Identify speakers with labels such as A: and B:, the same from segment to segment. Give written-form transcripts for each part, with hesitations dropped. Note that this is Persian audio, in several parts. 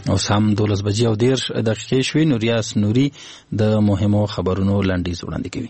A: اوس هم 12:10 شوي. نوریاس نوري د مهمو خبرونو لنډیز وړاندې کوي.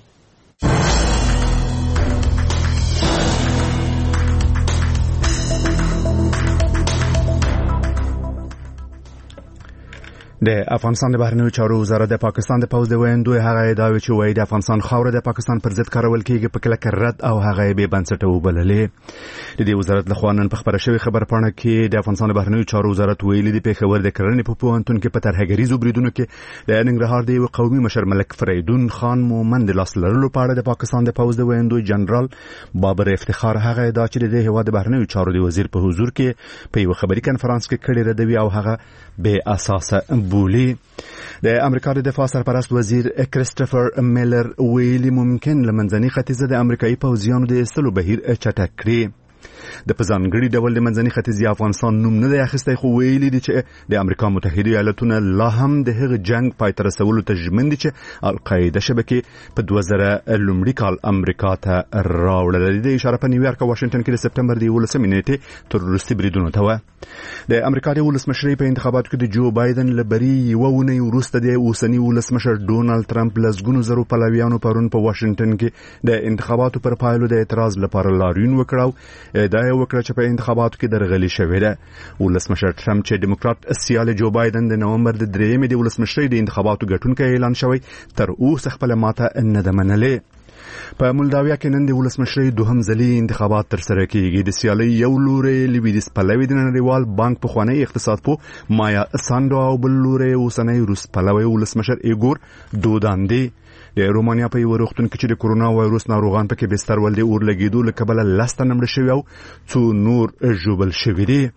B: د افغانستان د بهرنیو چارو وزارت د پاکستان د پوځ د ویندوی هغه ادعاوې چې وایي د افغانستان خاوره د پاکستان پر ضد کارول کیږي په کلکه رد او هغه بې بنسټه وبللې. د دې وزارت له خوا نن په خبره شوې خبرپاڼه کې د افغانستان د بهرنیو چارو وزارت ویلي د پېښور د کرنې په پوهنتون کې په ترهګریزو بریدونو کې د ننګرهار د یو قومي مشر ملک فریدون خان مومند د لاس لرلو په اړه د پاکستان د پوځ د ویندوی جنرال بابر افتخار هغه ادعا چې د هیواد د بهرنیو چارو د وزیر په حضور کې په یو خبري کنفرانس کې کړې ردوي او هغه بې اساسه بولي. د امریکا د دفاع سرپرست وزیر کریسټوفر میلر ویلي ممکن لمنځني ختیځ د امریکایي پوځیانو د ایستلو بهیر چټک کړي. د پزانګړي ډول د منځني ختیځ افغانستان نوم نه دی اخیستی، خو ویلي دي چې د امریکا متحده ایالاتونه لا هم د هغه جنگ پای ته رسولو ته ژمن دي چې القاعده شبکې په 2000 لومړي کال امریکا ته راوړل. د اشاره په نیویارک او واشنگټن کې د سپټمبر د 11 نیټې تروریستي بریدونو ته و. د امریکا د ولسمشرۍ په انتخاباتو کې د جو بایدن لبري یو ونی وروسته د اوسنی ولسمشر ډونالد ټرمپ لسګونو زرو پلویانو پرون په واشنگټن کې د انتخاباتو پر پایلو د اعتراض لپاره لاریون وکړو. دا یو وکړه چې په انتخاباتو کې درغلي شوې ده. ولسمشر ټرمپ چې ډیموکرات سیال جو بایدن د نومبر د 3 د ولسمشرۍ د انتخاباتو ګټونکی اعلان شوی تر اوسه خپل ماته نه ده منلې. په مولداویا کې نن د ولسمشرۍ دوهم ځلي انتخابات ترسره کیږي. د سیالۍ یو لوري لویدیز پلوی د نړیوال بانک په خوانی اقتصاد په مایا سانډو او بل لوري اوسنۍ روس پلوی ولسمشر ایګور دودان دی. د رومانیا په یو روغتون کې چې د کورونا وایروس ناروغان پکې بستر ول دي اور لګیدو له کبله لسته نمړ شوی او څو نور ژوبل شوی دي.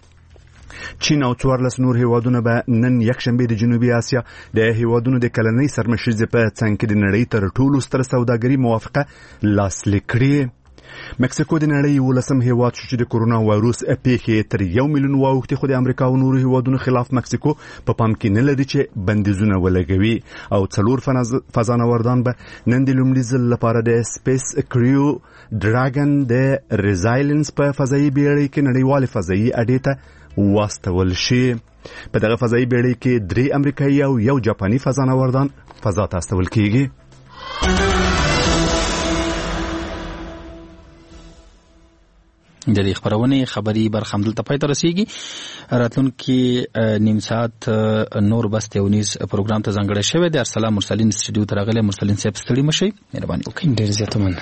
B: چین او 14 نور هیوادونه به نن یکشنبه د جنوبي اسیا د هیوادونو د کلنۍ سرمشرۍ په څنګ کې د نړۍ تر ټولو ستر سوداګري موافقه لاسلیک کړې. مکسیکو د نړۍ ولسم هیواد شو چې د کورونا وایروس پیښې تر 1 میلیون واوښتې، خو د امریکا او نورو هیوادونو خلاف مکسیکو په پام کې نه لري چې بندیزونه ولګوي. او 4 فضانوردان به نن د لومړي ځل لپاره د سپیس کریو ډراګن د ریزایلنس په فضایي بیړۍ کې نړیوال فضایي اډې ته واستول شي. په دغه فضایي بیړۍ کې 3 امریکایي او 1 جاپاني فضانوردان فضا ته استول کیږي.
A: د دې خبرونې خبري برخه هم دلته پای ته رسیږي. راتلونکي نیم ساعت نور بس تونیز پروګرام ته ځانګړی شوی دی. ارسلان مرسلین سټډیو ته راغلی. مرسلین صاحب ستړي مشئ، مهرباني وکړئ.
C: ډېر زیات مننه.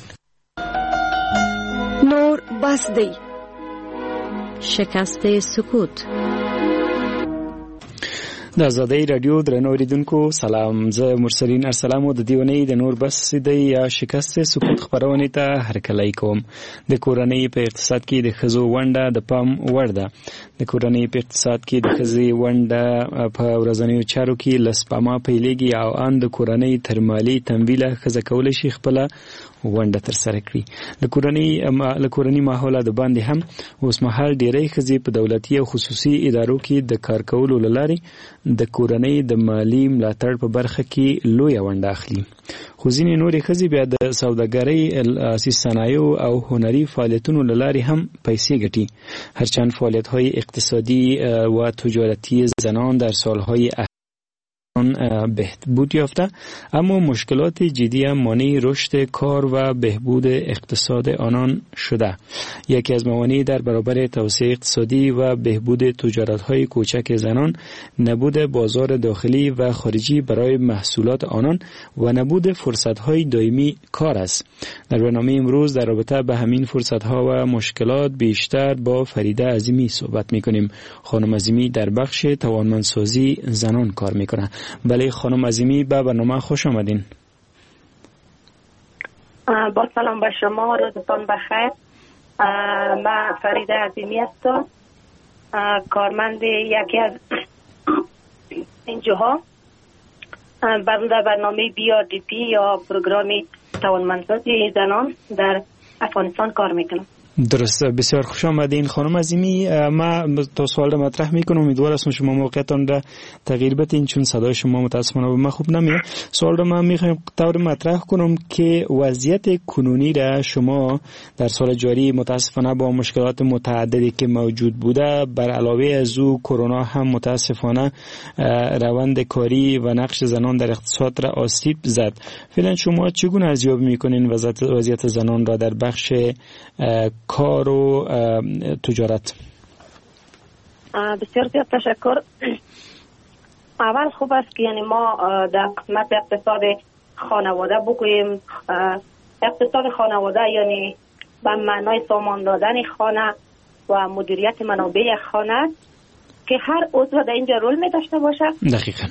D: نور بس دی. شکست سکوت.
C: د آزادۍ رادیو درنو اوریدونکو سلام. زه مرسلین ارسلان د دیونی د نور بس دی یا شکست سکوت خبرونه ته هرکلی کوم. د کورنۍ په اقتصاد کې د خزو ونډه د پام وړ ده. د کورنۍ په اقتصاد کې د خزي ونډه په ورځنیو چارو کې لسپما پیلېږي او ان د کورنۍ تر مالی تمویل خزه کول شي خپل ونډه تر سره کړي. له کورنۍ ماحول د باندې هم اوس مهال ډېرې خزي په دولتي او خصوصي ادارو کې د کار کولو لپاره د کورنۍ د مالی ملاتړ په برخه کې لوی ونډه اخلي. خو ځینې نورې خزي بیا د سوداګرۍ، اساسي صنایعو او هنري فعالیتونو لپاره هم پیسې ګټي. هرچند فعالیت‌های اقتصادی و تجارتی زنان در سال‌های بهبود یافته، اما مشکلات جدی مانع رشد کار و بهبود اقتصاد آنان شده. یکی از موانع در برابر توسعه اقتصادی و بهبود تجارت‌های کوچک زنان نبود بازار داخلی و خارجی برای محصولات آنان و نبود فرصت‌های دائمی کار است. در برنامه امروز در رابطه به همین فرصت‌ها و مشکلات بیشتر با فریده عظیمی صحبت می‌کنیم. خانم عظیمی در بخش توانمندسازی زنان کار می‌کنه. بله خانم عظیمی، به برنامه خوش آمدین.
E: با سلام به شما، روزتان بخیر. من فریده عظیمی هستم، کارمند یکی از اینجاها در برنامه BRDP یا پروگرام توانمندسازی زنان در افغانستان کار میکنم.
C: درست. بسیار خوش آمدین خانم عظیمی. ما تا سوال را مطرح میکنم، امیدوار هستم شما موقعتان را تغییر بدین چون صدای شما متاسفانه به من خوب نمیاد. سوال را من میخوایم طور مطرح کنم که وضعیت کنونی را شما در سال جاری متاسفانه با مشکلات متعددی که موجود بوده، بر علاوه از او کرونا هم متاسفانه روند کاری و نقش زنان در اقتصاد را آسیب زد. فعلا شما چگونه ارزیابی میکنین وضعیت زنان را در بخش کار و تجارت؟
E: بسیار زیاد تشکر. اول خوب است که یعنی ما در قسمت اقتصاد خانواده بگوییم. اقتصاد خانواده یعنی به معنای سامان دادن خانه و مدیریت منابع خانه که هر عضو در اینجا رول می داشته باشه.
C: دقیقاً.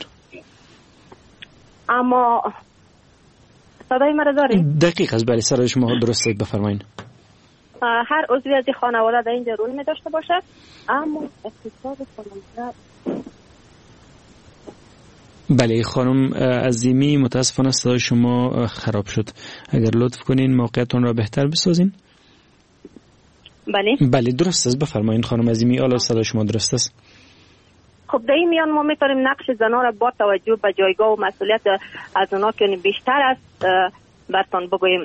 E: اما صدای مرا دارید؟
C: دقیق است. بله صدای شما درست است، بفرمایید.
E: هر عضوی از خانواده در اینجا رول می داشته باشه، اما اقتصاد خانواده.
C: بله خانم عظیمی متاسفانه صدای شما خراب شد، اگر لطف کنین موقعیتون را بهتر بسازین. بله درست است، بفرمایید خانم عظیمی. حالا صدای شما درست است.
E: خب در این میان ما میتونیم نقش زنان را با توجه به جایگاه و مسئولیت از اونا که بیشتر است براتون بگوییم.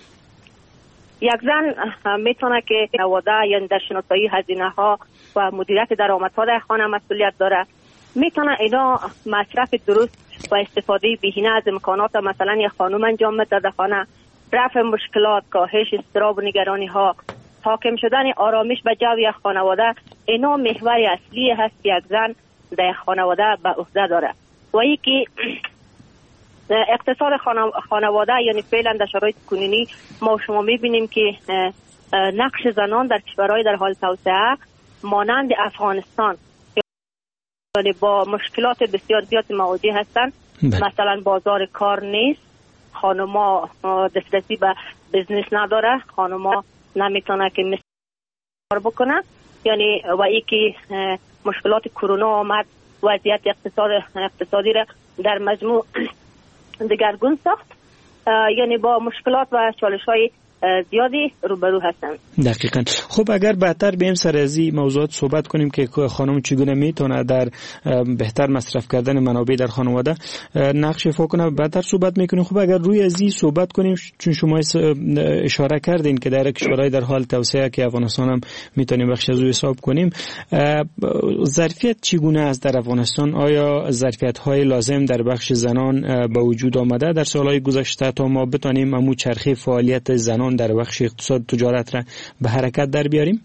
E: یک زن میتونه که خانواده یا در شناسایی هزینه ها و مدیریت درآمدها در خانه مسئولیت داره. میتونه اینا مصرف درست و استفاده بهینه از امکانات مثلا یک خانم انجام بده در خانه، رفع مشکلات، کاهش اضطراب و نگرانی ها، حاکم شدن آرامش به جو یک خانواده. اینا محور اصلی هست که یک زن در خانواده به عهده داره. و یکی اقتصاد خانواده یعنی فعلا در شرایط کنونی ما شما میبینیم که نقش زنان در کشورهای در حال توسعه مانند افغانستان یعنی با مشکلات بسیار زیاد مواجه هستند. مثلا بازار کار نیست، خانما دسترسی به بزنس نداره، خانما نمیتونه که مثل کار بکنه. یعنی و یکی مشکلات کرونا آمد وضعیت اقتصادی را در مجموع دگرگون ساخت، یعنی با مشکلات و چالش‌های زیادی روبرو هستند.
C: دقیقاً. خب اگر بهتر بیم سر از این موضوعات صحبت کنیم که خانم چگونه میتونه در بهتر مصرف کردن منابع در خانواده نقش ایفا کنه، بهتر صحبت میکنیم. خب اگر روی از این صحبت کنیم، چون شما اشاره کردین که در کشورهای در حال توسعه که افغانستان هم میتونیم بخش از او حساب کنیم، ظرفیت چگونه است در افغانستان؟ آیا ظرفیت‌های لازم در بخش زنان به وجود آمده در سالهای گذشته تا ما بتونیم امو چرخه فعالیت زنان در بخش اقتصاد تجارت را به حرکت در بیاریم؟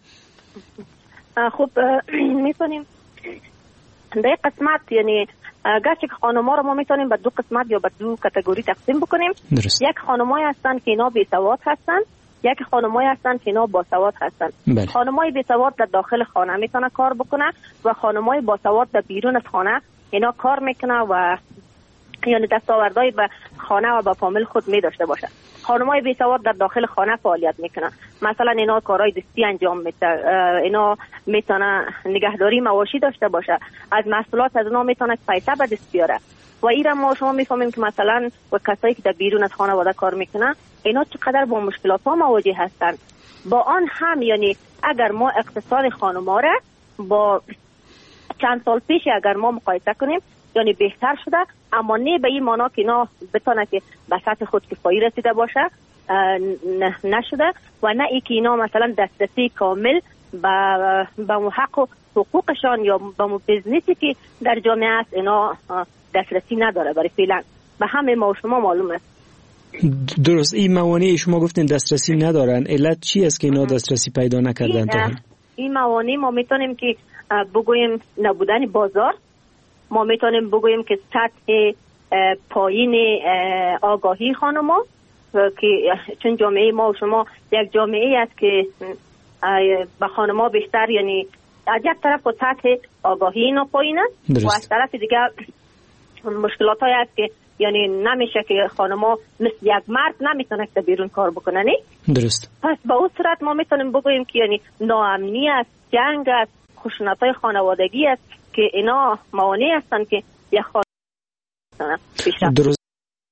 E: خب میتونیم در قسمت یعنی گرچه که خانم‌ها رو ما میتونیم به دو قسمت یا به دو کاتگوری تقسیم بکنیم.
C: درست.
E: یک خانم‌هایی هستن که اینا بی‌سواد هستن، یک خانم‌هایی هستن که اینا باسواد هستن. خانم‌های بی‌سواد در داخل خانه میتونه کار بکنه و خانم‌های باسواد در بیرون از خانه اینا کار میکنه و یعنی دستاوردهای به خانه و به فامیل خود می داشته باشه. خانم‌های بی‌سواد در داخل خانه فعالیت میکنن، مثلا اینا کارهای دستی انجام میده، اینا میتونه نگهداری مواشی داشته باشه، از محصولات از اینا میتونه پیسه به دست بیاره. و ایرا ما شما میفهمیم که مثلا و کسایی که در بیرون از خانواده کار میکنن اینا چقدر با مشکلات ها مواجه هستن. با آن هم یعنی اگر ما اقتصاد خانم‌ها را با چند سال پیش اگر ما مقایسه کنیم یعنی بهتر شده، اما نه به این معنا که اینا بتونه که به سطح خودکفایی رسیده باشه نشده و نه ای که اینا مثلا دسترسی کامل به حق و حقوقشان یا به بزنسی که در جامعه است اینا دسترسی نداره. برای فعلا به همه ما و شما معلوم است.
C: درست. این موانع شما گفتین دسترسی ندارن، علت چی است که اینا دسترسی پیدا نکردن تا حال؟
E: این موانع ما میتونیم که بگوییم نبودن بازار، ما میتونیم بگوییم که سطح پایین آگاهی خانم‌ها، که چون جامعه ما و شما یک جامعه است که به خانم‌ها بیشتر یعنی از یک طرف با سطح آگاهی اینا پایین است و از طرف دیگر مشکلات هایی است که یعنی نمیشه که خانم‌ها مثل یک مرد نمیتونه که بیرون کار بکنن.
C: درست.
E: پس با اون صورت ما میتونیم بگوییم که یعنی ناامنی است، جنگ است، خشونت‌های خانوادگی است که اینا موانع هستند که یک خانم
C: درست.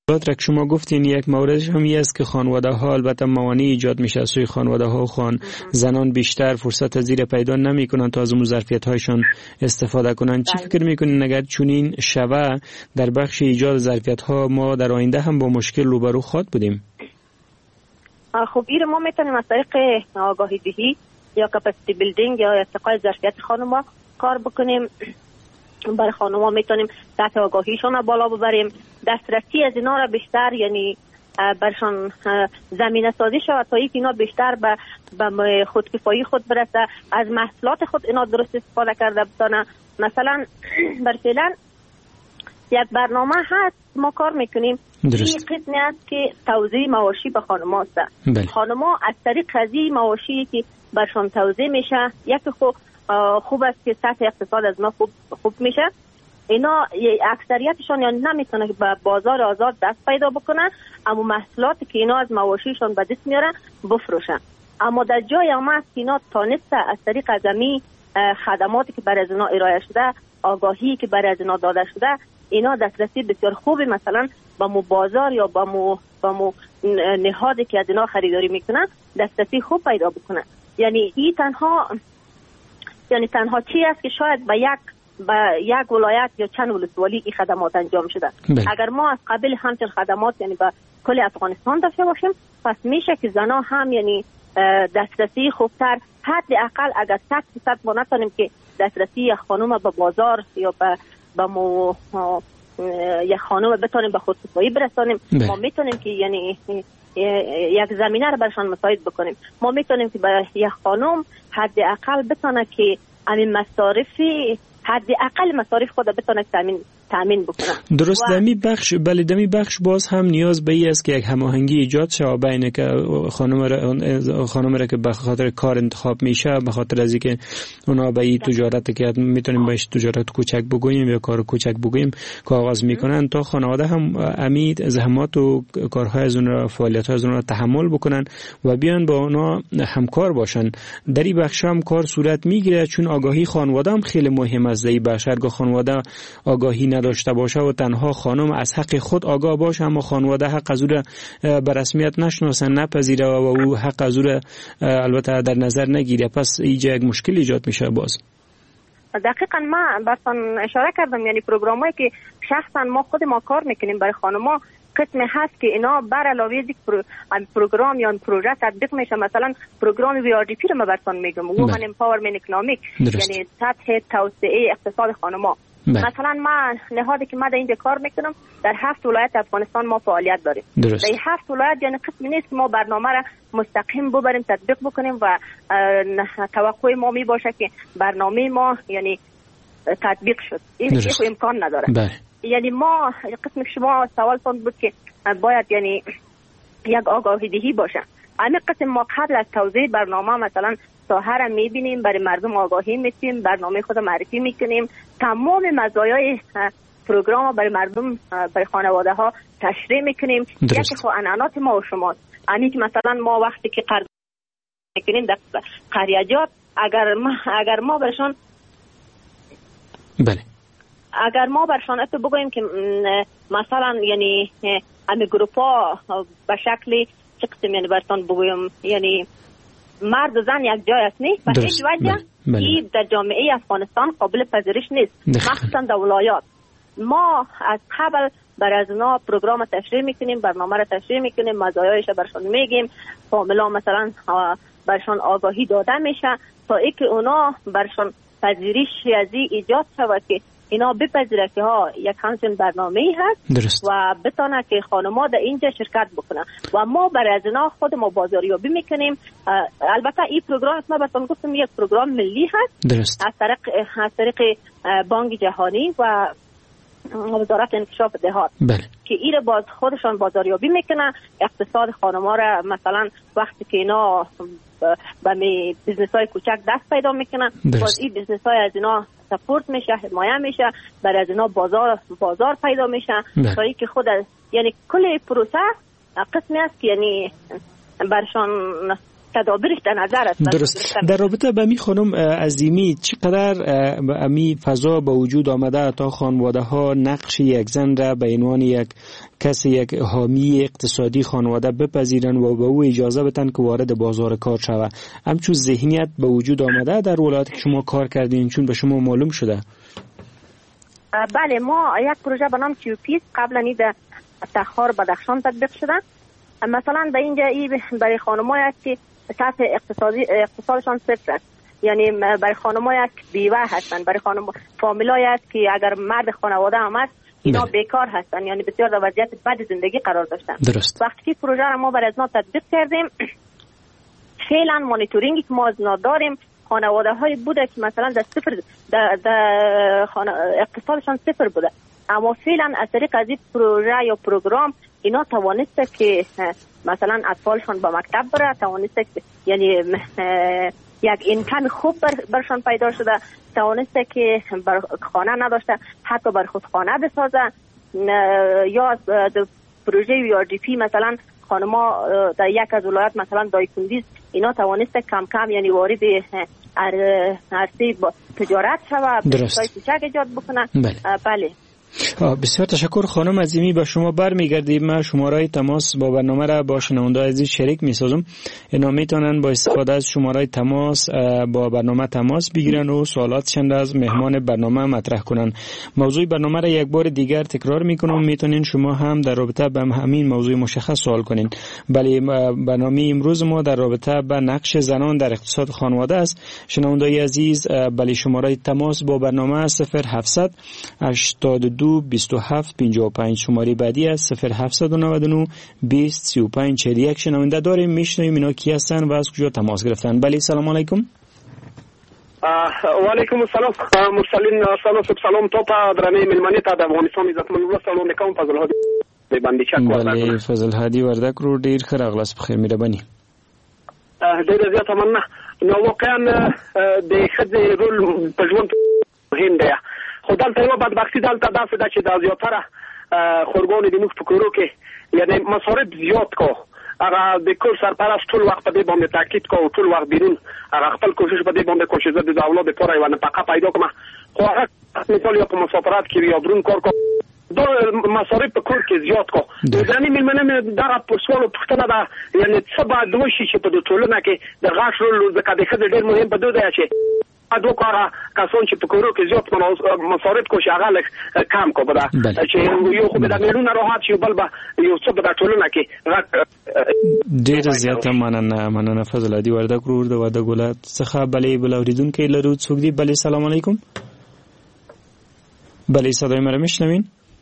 C: که شما گفتین یک موردش هم است که خانواده ها البته موانع ایجاد میشه از سوی خانواده ها و زنان بیشتر فرصت زیر پیدا نمیکنن تا از اون ظرفیت هایشان استفاده کنن. چی فکر میکنین اگر چنین شوه در بخش ایجاد ظرفیت ها ما در آینده هم با مشکل روبرو خواهد بودیم؟
E: خب این ما میتونیم از طریق آگاهی دهی یا کپاسیتی بیلدینگ یا ارتقای ظرفیت خانم‌ها کار بکنیم. برای خانم‌ها میتونیم سطح آگاهیشون بالا ببریم، دسترسی از اینا را بیشتر یعنی برشان زمینه سازی شود تا اینکه اینا بیشتر به خودکفایی خود برسه، از محصولات خود اینا درست استفاده کرده بتونه. مثلا برفعلا یک برنامه هست ما کار میکنیم، این قسمی است که توزیع مواشی به خانم‌ها است. خانم‌ها از طریق قضیه مواشی که برشان توزیع میشه، یک خوب است که سطح اقتصاد از اینا خوب میشه. اینا اکثریتشان یعنی نمیتونه به بازار آزاد دست پیدا بکنن، اما محصولاتی که اینا از مواشیشان به دست میارن بفروشن. اما در جای هم است که اینا تانسته از طریق ازمی خدماتی که برای از اینا ارائه شده، آگاهی که برای از اینا داده شده، اینا دسترسی بسیار خوبی مثلا به مو بازار یا به مو نهادی که از اینا خریداری میکنن دسترسی خوب پیدا بکنن. یعنی این تنها چی است که شاید به یک ولایت یا چند ولسوالی این خدمات انجام شده. اگر ما از قبل همچین خدمات یعنی به کل افغانستان داشته باشیم، پس میشه که زنا هم یعنی دسترسی خوبتر، حداقل اگر 100% ما نتونیم که دسترسی یک خانم به بازار یا به یک خانم بتونیم به خودکفایی برسانیم، ما میتونیم که یعنی یک زمینه رو برشان مساعد بکنیم. ما میتونیم که به یک خانم حداقل بتونه که همین حداقل مصارف خود بتونه تامین بکنه.
C: درست. دمی بخش باز هم نیاز به این است که یک هماهنگی ایجاد شه بین که خانم را که به خاطر کار انتخاب میشه، به خاطر از اینکه اونا به این تجارت که میتونیم بهش تجارت کوچک بگوییم یا کار کوچک بگوییم که آغاز میکنن، تا خانواده هم امید زحمات و کارهای از اونها، فعالیت‌های از اونها تحمل بکنن و بیان با اونا همکار باشن. در این بخش هم کار صورت میگیره، چون آگاهی خانواده هم خیلی مهم است. در این بخش اگه خانواده آگاهی نداشته باشه و تنها خانم از حق خود آگاه باشه، اما خانواده حق از او را به رسمیت نشناسه، نپذیره و او حق از او را البته در نظر نگیره، پس اینجا یک مشکل ایجاد میشه. باز
E: دقیقاً ما براتون اشاره کردم، یعنی پروگرامایی که شخصا ما خود ما کار میکنیم برای خانم‌ها قسمی هست که اینا بر علاوه یک پروگرام یا پروژه تطبیق میشه. مثلا پروگرام VRDP رو ما براتون میگم، Women Empowerment Economic، یعنی سطح توسعه اقتصاد خانم‌ها. مثلا ما نهادی که ما در اینجا کار میکنم در 7 ولایت افغانستان ما فعالیت داریم. در 7 ولایت یعنی قسمی نیست که ما برنامه را مستقیم ببریم تطبیق بکنیم و توقع ما می باشه که برنامه ما یعنی تطبیق شد. این امکان نداره. یعنی ما قسم شما سوالتون بود که باید یعنی یک آگاهی دهی باشه. همین قسم ما قبل از توضیح برنامه مثلا ساحه را میبینیم، برای مردم آگاهی میدیم، برنامه خود معرفی میکنیم، تمام مزایای پروگرام برای مردم، برای خانواده ها تشریح میکنیم. یکی خو عنعنات ما و شماست. یعنی که مثلا ما وقتی که قرض میکنیم در قریجات، اگر ما برشان اگر ما برشان بگوییم که مثلا یعنی همه گروپا به شکل چه قسم یعنی برتان بگویم یعنی مرد و زن یک جای است نیست، به هیچ وجه این در جامعه افغانستان قابل پذیرش نیست، مخصوصا در ولایات. ما از قبل برای از اونا پروگرام تشریح میکنیم، برنامه را تشریح میکنیم، مزایایش برشان میگیم، فامیلا مثلا برشان آگاهی داده میشه تا اینکه اونا برشان پذیرش ریاضی ایجاد شود که اینا بپذیره که ها یک همچین برنامه‌ای هست و بتونه که خانم‌ها در اینجا شرکت بکنن و ما برای از اینا خود ما بازاریابی میکنیم. البته این پروگرام ما بهتون گفتم یک پروگرام ملی هست از طریق بانک جهانی و وزارت انکشاف دهات که این باز خودشان بازاریابی میکنن، اقتصاد خانم‌ها را مثلا وقتی که اینا به بیزنس‌های کوچک دست پیدا میکنن، باز این بیزنس‌های از اینا سپورت میشه، حمایه میشه، برای از اینا بازار پیدا میشه تا اینکه خود یعنی کل پروسه قسمی است که یعنی برشان تدابیرش در نظر است.
C: درست. در رابطه با می خانم عظیمی چقدر امی فضا به وجود آمده تا خانواده ها نقش یک زن را به عنوان یک کسی یک حامی اقتصادی خانواده بپذیرن و به او اجازه بدن که وارد بازار کار شود. همچون ذهنیت به وجود آمده در ولایت که شما کار کردین چون به شما معلوم شده؟
E: بله، ما یک پروژه به نام کیوپیس قبلا در تخار بدخشان تطبیق شده. مثلا به اینجا برای خانم‌های است که سطح اقتصادشان صفر است، یعنی برای خانم‌های است که بیوه هستند، برای فامیلای است که اگر مرد خانواده هم است اینا بیکار هستند، یعنی بسیار در وضعیت بد زندگی قرار داشتن.
C: درست.
E: وقتی که پروژه را ما برای از تطبیق کردیم، فعلا مانیتورینگی که ما از داریم خانواده های بوده که مثلا در صفر اقتصادشان صفر بوده، اما فعلا از طریق از این پروژه یا پروگرام اینا توانسته که مثلا اطفالشان به مکتب بره، توانسته یعنی یک اینکم خوب برشان پیدا شده، توانسته که خانه نداشته حتی بر خود خانه بسازه، یا پروژه URDP مثلا خانما در یک از ولایت مثلا دایکنډیز اینا توانسته کم کم یعنی وارد عرصه تجارت شود، بسیار کوچک ایجاد بکنه. بله.
C: بسیار تشکر خانم عظیمی. با شما برمیگردیم. من شماره تماس با برنامه را با شنونده عزیز شریک میسازم. اینا میتونن با استفاده از شماره تماس با برنامه تماس بگیرن و سوالاتشان از مهمان برنامه مطرح کنن. موضوع برنامه را یک بار دیگر تکرار میکنم، میتونین شما هم در رابطه با همین موضوع مشخص سوال کنین. بله، برنامه امروز ما در رابطه با نقش زنان در اقتصاد خانواده است. شنونده عزیز، بله شماره تماس با برنامه 0700 82 27 55 شماره بعدی است 0799 20 35 41. شنونده داریم، میشنویم اینا کی هستن و از کجا تماس گرفتن. بله سلام علیکم.
F: و علیکم السلام مرسلین. سلام تو په درنې ملمنې ته د افغانستان عزتمن ولسمو نکوم فضل هادي باندې چک وردک.
C: بله فضل هادي وردک رو ډیر ښه راغلاست. بخیر مهرباني.
F: ډیر زیاته مننه. نو واقعا د ښځې رول په ژوند مهم دی، خو دلته یو بدبختي دلته داسې ده چې د زیاتره خورګانې د موږ په کورو کې یعنی مصارف زیات کو، هغه د کور سرپرست ټول وخت په دې باندې تاکید کو، ټول وخت بیرون هغه خپل کوشش په دې باندې کوي چې زه د اولاد لپاره یو نفقه پیدا کړم، خو هغه مثال یا په مسافرت کې یا درون کار کو دا مصارف په کور کې زیات کو. ځانې ملمنه دغه په سوال پوښتنه ده یعنی څه باید وشي چې په ټولنه کې د غاښ رول ځکه د ښځې ډېر مهم په دوی دی چې دو کارا کسان چې په کورو کې زیات مصارف کوي هغه لږ کم کو بده چې یو خو د میلونو راحت شي بل به یو څه په ټولنه کې
C: ډېر زیاته مننه فضل هادي وردک رو د وردک ولایت څخه. بلې بل اوریدونکو لرو څوک دی؟ بلې سلام علیکم. بلې صدای مرا میشنوین؟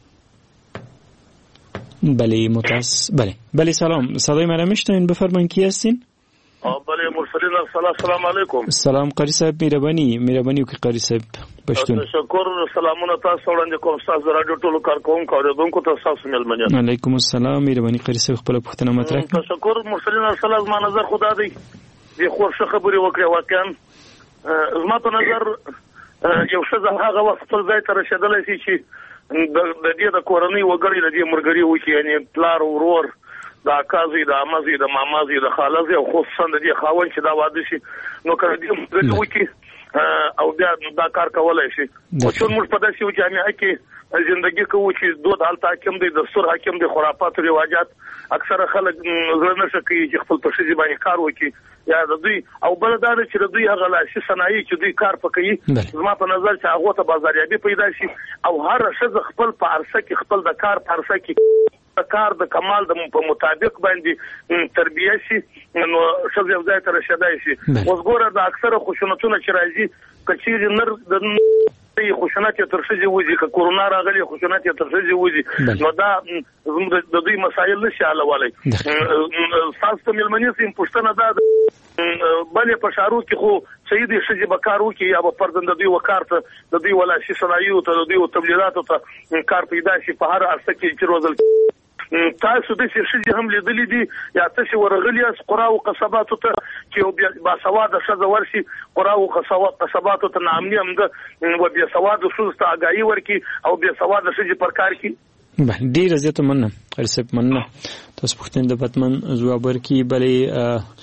C: بلې بلې سلام صدای مرا میشنوین؟ بفرمایید کی هستین؟
G: بله مرسلین السلام علیکم.
C: سلام قاری صاحب، مهرباني وکړئ قاری صاحب پښتون.
G: تشکر. سلامونه تاسو وړاندې کوم تاسو رادیو ټولو کارکوونکو اوریدونکو ته تاسو ملمنه.
C: علیکم السلام. مهرباني قاری صاحب خپل پوښتنه مطرح کړئ.
G: تشکر مرسلین السلام. ما نظر خدا دی د خورشه خبري وکړه. واقعا زما په نظر یو څه هغه وخت خپل ځای ته رسیدلی شي چې د دې د کورنۍ وګړي د دې مرګري وکړي، یعنی پلار ورور د اکازي د امازي د مامازي د خالازي او خصوصا د دې خاون چې دا واده شي نو کړه دې وکړي او بیا دا کار کولای شي. او چې موږ په داسې جامعه کې ژوندۍ کوو چې دوه حالت حاکم دي، دستور حاکم دي، خرافات او رواجات اکثره خلک زړه نشي کوي چې خپل په شي باندې کار وکړي یا د دوی او بل دا چې د دوی هغه لاسي صنایع چې دوی کار پکې زما په نظر چې هغه ته بازاریابي پیدا شي او هر شخص خپل په عرصه کې خپل د کار په عرصه کې کار د کمال د په مطابق باندې تربیه شي نو شخص یو ځای ته رسیدای شي. اوس ګوره د اکثره خشونتونو چې راځي کچېږي نر د خشونت تر شي وځي که کورونا راغلي خشونت تر شي وځي نو دا د دوی مسایل نشي حلولای. تاسو ته ملمنې سیم پښتنه دا بلې په شارو کې خو سید شي بکارو کې یا په پردند دوی وکارته د دوی ولا شي صنایع ته د دوی تبلیغات ته کار پیدا شي په هر اړه کې چې روزل تاسو د شي هم لیدلې دي یا تاسو ورغلي اس قرا او قصبات ته چې با سواد شزه ورشي قرا او قصبات ته نامني هم د و بیا سواد شو ست اگاهي ورکی او بیا سواد شي پر کار کی.
C: ډیر زیات مننه قرسب مننه تاسو پښتون د پتمن جواب ورکی. بلې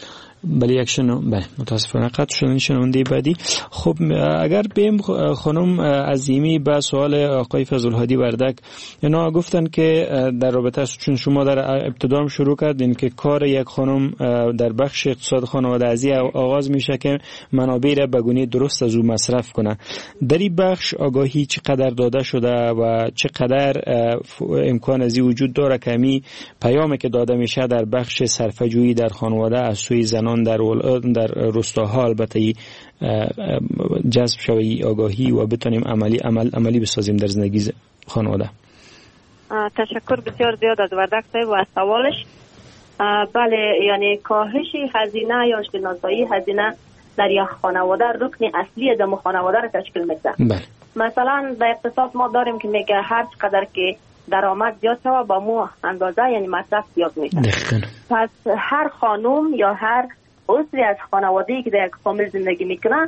C: بله یک متاسفانه قطع شدن شنونده بعدی. خب اگر بیم خانم عظیمی به سوال آقای فضل‌هادی وردک، اینا گفتن که در رابطه چون شما در ابتدا شروع کردین که کار یک خانم در بخش اقتصاد خانواده از آغاز میشه که منابع را به گونه درست از او مصرف کنه. در این بخش آگاهی چقدر داده شده و چقدر امکان از این وجود داره که می پیامی که داده میشه در بخش صرفه‌جویی در خانواده از سوی زنان در روستاها البته جذب شوی آگاهی و بتونیم عملی بسازیم در زندگی خانواده؟
E: تشکر بسیار زیاد از وردک صاحب و از سوالش. بله، یعنی کاهش هزینه یا شناسایی هزینه در یک خانواده رکن اصلی از خانواده را تشکیل میده. مثلا در اقتصاد ما داریم که میگه هر چقدر که درآمد زیاد شود با مو اندازه یعنی مصرف زیاد میشه. پس هر خانم یا هر عضوی از خانواده‌ای که در یک فامیل زندگی میکنه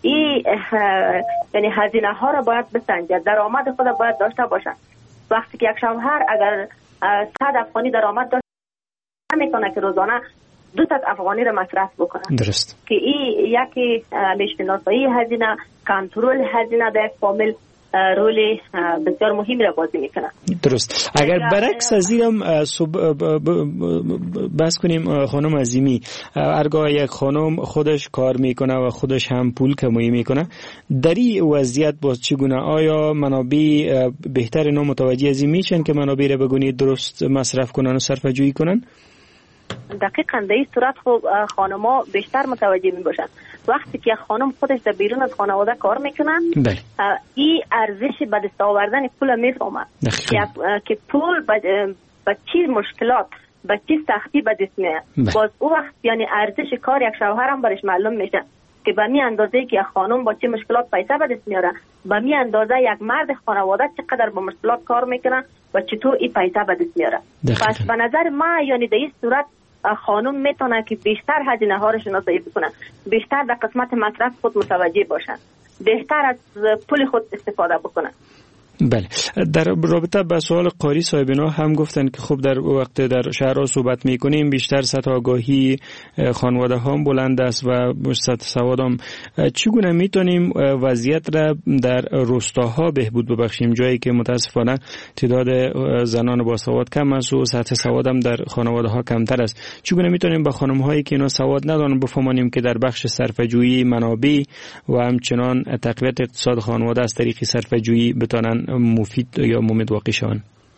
E: یعنی هزینه ها را باید بسنجد، درآمد خود باید داشته باشه. وقتی که یک شوهر اگر 100 افغانی درآمد داشته میتونه که روزانه 200 افغانی را مصرف بکنه. درست. که این یکی شناسایی هزینه، کنترل هزینه در یک فامیل رول بسیار مهمی را بازی میکنه. درست.
C: اگر برعکس از اینم بحث کنیم خانم عظیمی، هرگاه یک خانم خودش کار میکنه و خودش هم پول کمایی میکنه، در این وضعیت باز چگونه؟ آیا منابع بهتر اینا متوجه از این میشن که منابع را به گونه درست مصرف کنن و صرفه جویی کنن؟
E: دقیقاً در این صورت خانم‌ها بیشتر متوجه می باشند. وقتی که خانم خودش در بیرون از خانواده کار میکنه، این ارزش به دست آوردن پول میفهمه که پول به چی مشکلات، به چی سختی به دست میاد. باز او وقت یعنی ارزش کار یک شوهر هم برش معلوم میشه که به می اندازه که یک خانم با چه مشکلات پیسه به دست میاره، به می اندازه یک مرد خانواده چقدر با مشکلات کار میکنه و چطور این پیسه به دست میاره. پس به نظر ما یعنی در این صورت خانم میتونه که بیشتر هزینه ها رو شناسایی بکنه، بیشتر در قسمت مصرف خود متوجه باشن، بهتر از پول خود استفاده بکنه.
C: بله، در رابطه با سوال قاری صاحبینا هم گفتن که خب در وقت در شهرها صحبت میکنیم بیشتر سطح آگاهی خانواده ها بلند است و سطح سواد هم. چگونه میتونیم وضعیت را در روستاها بهبود ببخشیم، جایی که متاسفانه تعداد زنان باسواد کم است و سطح سواد هم در خانواده ها کمتر است؟ چگونه میتونیم با خانم هایی که اینا سواد ندارن بفهمانیم که در بخش صرفه جویی منابع و همچنان تقویت اقتصاد خانواده از طریق صرفه جویی بتونن مفید یا مفید واقع شون؟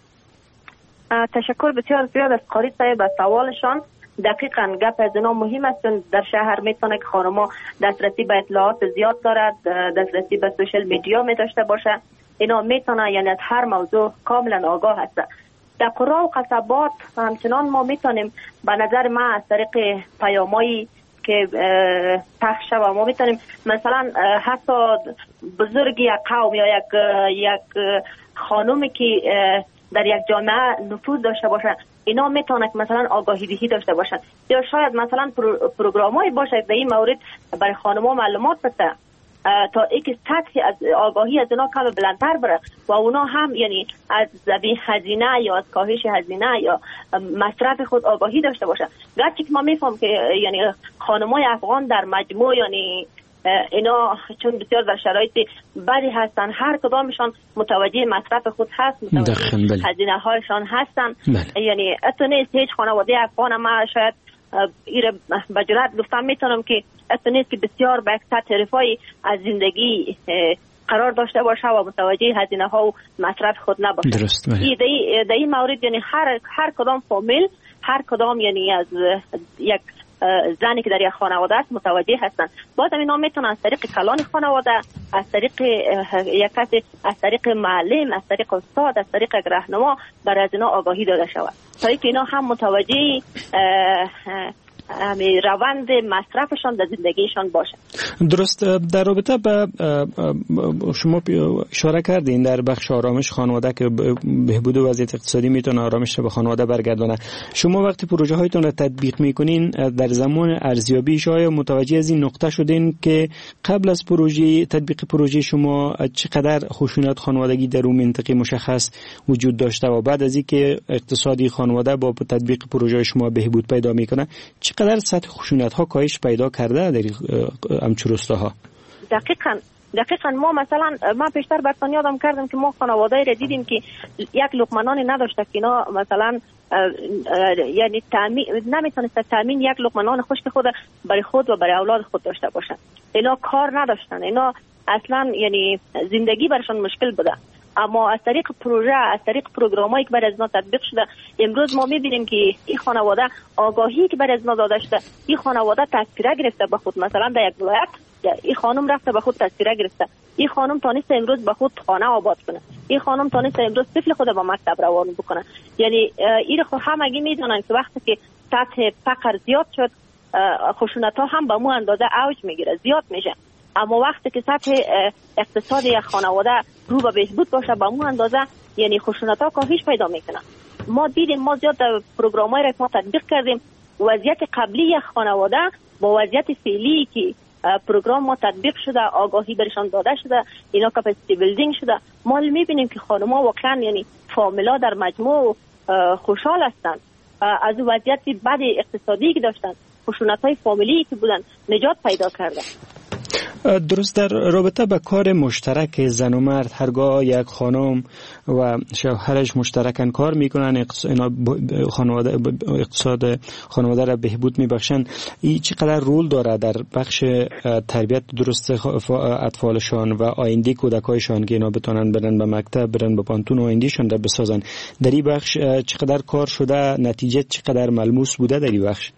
E: تشکر بسیار زیاد از قاری صاحب از سوالشان. دقیقاً گپ از اینا مهم است، چون در شهر میتونه که خانم‌ها دسترسی به اطلاعات زیاد دارد، دسترسی به سوشال میدیا می داشته باشه، اینا میتونه یعنی از هر موضوع کاملا آگاه هست. در قرى و قصبات همچنان ما میتونیم به نظر ما از طریق پیامایی که پخش و ما میتونیم مثلا حتی بزرگی یک قوم یا یک خانومی که در یک جامعه نفوذ داشته باشه، اینا میتونه که مثلا آگاهی دهی داشته باشن یا شاید مثلا پروگرامایی باشه در این مورد برای خانم‌ها معلومات بده تا اینکه سطح از آگاهی از اینا کم بلندتر بره و اونا هم یعنی از زبی هزینه یا از کاهش هزینه یا مصرف خود آگاهی داشته باشه. گرچه که ما میفهم که یعنی خانمای افغان در مجموع یعنی اینا چون بسیار در شرایط بدی هستن، هر کدامشان متوجه مصرف خود هست، متوجه هزینه هایشان هستن. یعنی اتو نیست هیچ خانواده افغان ما شاید ایره بجرات گفتم میتونم که اتو نیست که بسیار به یک سطح رفاهی از زندگی قرار داشته باشه و متوجه هزینه ها و مصرف خود نباشه. درست. در این مورد یعنی هر کدام فامیل، هر کدام یعنی از یک زنی که در یک خانواده است متوجه هستند. باز اینا میتونن از طریق کلان خانواده، از طریق یک کسی، از طریق معلم، از طریق استاد، از طریق راهنما برای از اینا آگاهی داده شود تا اینکه اینا هم متوجه روند مصرفشان در زندگیشان باشه.
C: درست. در رابطه با شما اشاره کردین در بخش آرامش خانواده که بهبود وضعیت اقتصادی میتونه آرامش به خانواده برگردونه، شما وقتی پروژه هایتون را تطبیق میکنین در زمان ارزیابیش آیا متوجه از این نقطه شدین که قبل از تطبیق پروژه شما چقدر خشونت خانوادگی در اون منطقه مشخص وجود داشته و بعد از اینکه اقتصادی خانواده با تطبیق پروژه شما بهبود پیدا میکنه چقدر سطح خشونت ها کاهش پیدا کرده در همچون روستاها؟
E: دقیقاً ما مثلا من پیشتر براتون یادم کردم که ما خانواده‌ای را دیدیم که یک لقمه نداشته که اینا مثلا یعنی نمیتونسته تامین یک لقمه نان خشک خود برای خود و برای اولاد خود داشته باشن. اینا کار نداشتن، اینا اصلا یعنی زندگی برشان مشکل بوده. اما از طریق پروژه، از طریق پروگرامایی که برای از ما تطبیق شده، امروز ما میبینیم که این خانواده آگاهی که برای از ما داده شده، این خانواده تذکره گرفته به خود. مثلا در یک ولایت این خانم رفته به خود تذکره گرفته، این خانم تانسته امروز به خود خانه آباد کنه، این خانم تانسته امروز طفل خود به مکتب روان بکنه. یعنی این خود همگی میدونن که وقتی که سطح فقر زیاد شد، خشونت ها هم به مو اندازه اوج میگیره، زیاد میشه. اما وقتی که سطح اقتصاد یک خانواده رو به بهبود باشه، به مو اندازه یعنی خشونت ها کاهش پیدا میکنه. ما دیدیم، ما زیاد پروگرامای را ما تطبیق کردیم، وضعیت قبلی یک خانواده با وضعیت فعلی که پروگرام ما تطبیق شده، آگاهی برشان داده شده، اینا کپاسیتی بیلدینگ شده، ما میبینیم که خانم‌ها واقعا یعنی فامیلا در مجموع خوشحال هستند. از وضعیت بد اقتصادی که داشتن، خشونت‌های فامیلی که بودن، نجات پیدا کردن.
C: درست. در رابطه با کار مشترک زن و مرد، هرگاه یک خانم و شوهرش مشترکاً کار میکنن، اقتصاد خانواده را بهبود میبخشن، این چقدر رول داره در بخش تربیت درست اطفالشان و آینده کودکایشان که اینا بتونن برن به مکتب، برن به پانتون و آیندهشان را بسازن؟ در این بخش چقدر کار شده؟ نتیجه چقدر ملموس بوده در این بخش؟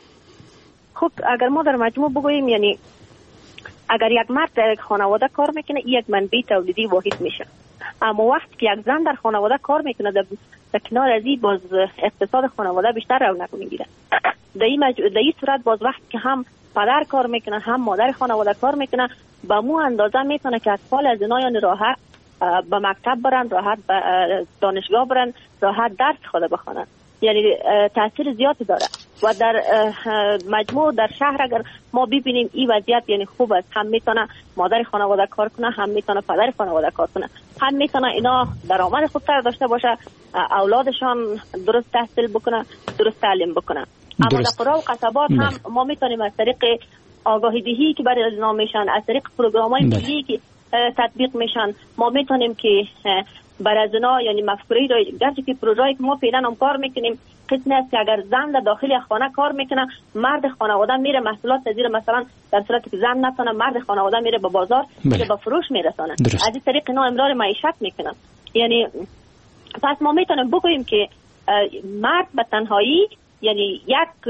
E: خب اگر ما در مجموع بگوییم، یعنی اگر یک مرد در یک خانواده کار میکنه، یک منبع تولیدی واحد میشه. اما وقتی که یک زن در خانواده کار میکنه، در کنار از این باز اقتصاد خانواده بیشتر رونق میگیره. در این صورت باز وقتی که هم پدر کار میکنه، هم مادر خانواده کار میکنه، به مو اندازه میتونه که اطفال از اینا یعنی راحت به مکتب برن، راحت به دانشگاه برن، راحت درس خود بخونن. یعنی تاثیر زیادی داره. و در مجموع در شهر اگر ما ببینیم این وضعیت یعنی خوب است، هم میتونه مادر خانواده کار کنه، هم میتونه پدر خانواده کار کنه، هم میتونه اینا درآمد خودتر داشته باشه، اولادشان درست تحصیل بکنه، درست تعلیم بکنه. اما در قرا و قصبات هم ما میتونیم از طریق آگاهی دهی که برای ازنا میشن، از طریق پروگرام‌های ملی که تطبیق میشن، ما میتونیم که برای ازنا یعنی مفکوری را گرچه که پروژه‌ای که ما فعلا هم کار میکنیم قسمی است که اگر زن در داخل خانه کار میکنه، مرد خانواده میره محصولات زیر، مثلا در صورتی که زن نتونه، مرد خانواده میره به بازار که به فروش میرسانه. از این طریق اینا امرار معیشت میکنن. یعنی پس ما میتونیم بگوییم که مرد به تنهایی یعنی یک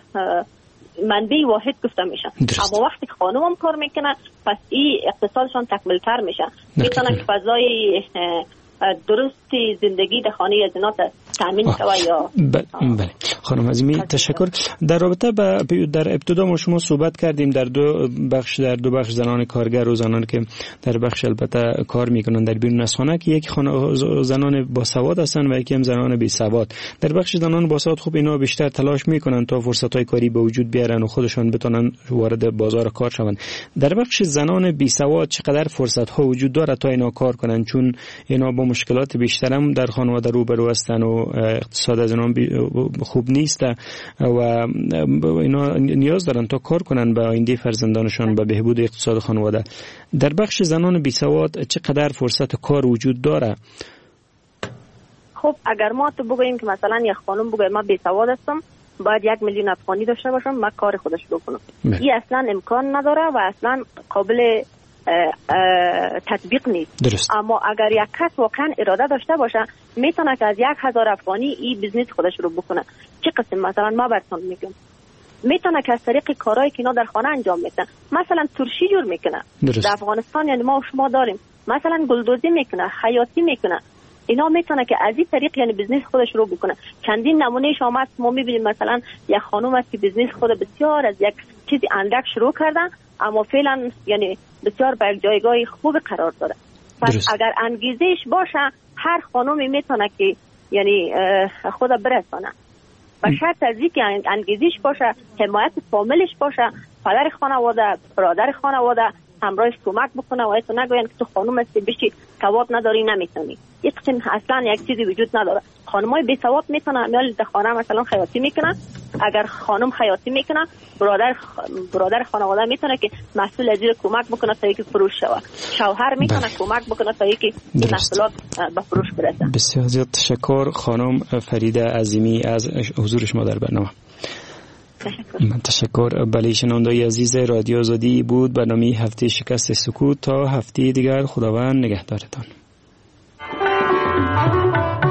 E: منبع واحد گفته میشه. اما وقتی که خانم هم کار میکنه، پس این اقتصادشان تکمیل‌تر میشه، میتونن که فضای درستی زندگی در خانه از اینا تامین شود. یا
C: بله خانم عظیمی، تشکر. در رابطه در ابتدا ما شما صحبت کردیم در دو بخش زنان کارگر و زنان که در بخش البته کار میکنن در بیرون از خانه، که یک زنان باسواد هستن و یکی هم زنان بی سواد. در بخش زنان باسواد خب اینا بیشتر تلاش میکنن تا فرصت‌های کاری به وجود بیارن و خودشان بتونن وارد بازار کار شون. در بخش زنان بی سواد چقدر فرصت‌ها وجود داره تا اینا کار کنن؟ چون اینا با مشکلات بیشتر هم در خانواده روبرو هستن و اقتصاد از اینا خوب نیست و اینا نیاز دارن تا کار کنن به آینده فرزندانشان، به بهبود اقتصاد خانواده. در بخش زنان بی سواد چقدر فرصت کار وجود داره؟
E: خب اگر ما تو بگوییم که مثلا یک خانم بگه من بی سواد هستم، باید 1 میلیون افغانی داشته باشم، من کار خودش بکنم، این اصلا امکان نداره و اصلا قابل تطبیق نیست.
C: درست.
E: اما اگر یک کس واقعا اراده داشته باشه، میتونه که از 1000 افغانی این بیزنس خودش رو بکنه. چه قسم؟ مثلا ما براتون میگم، میتونه که از طریق کارهایی که اینا در خانه انجام میدن، مثلا ترشی جور میکنه. در افغانستان یعنی ما و شما داریم، مثلا گلدوزی میکنه، خیاطی میکنه. اینا میتونه که از این طریق یعنی بیزنس خودش رو بکنه. چندین نمونهش آمد، ما میبینیم مثلا یک خانم است که بیزنس خود بسیار از یک چیزی اندک شروع کردن، اما فعلا یعنی بسیار به جایگاه خوب قرار داره. پس اگر انگیزش باشه، هر خانومی میتونه که یعنی خود برسانه. و شرط از اینکه انگیزش باشه، حمایت فامیلش باشه، پدر خانواده، برادر خانواده همراهش کمک بکنه و ایتو نگوین که تو خانم هستی بشی سواد نداری نمیتونی. یک قسم اصلا یک چیزی وجود نداره. خانمای بی سواد میتونن میال در خانه مثلا خیاطی میکنن، اگر خانم خیاطی میکنه برادر خانواده میتونه که مسئول از این کمک بکنه تا اینکه فروش شود. شوهر میتونه کمک بکنه تا اینکه این محصولات به فروش برسه.
C: بسیار زیاد تشکر خانم فریده عظیمی از حضور شما در برنامه. تشکر. بله شنوندگان عزیز رادیو آزادی بود برنامه هفته شکست سکوت. تا هفته دیگر خداوند نگهدارتان.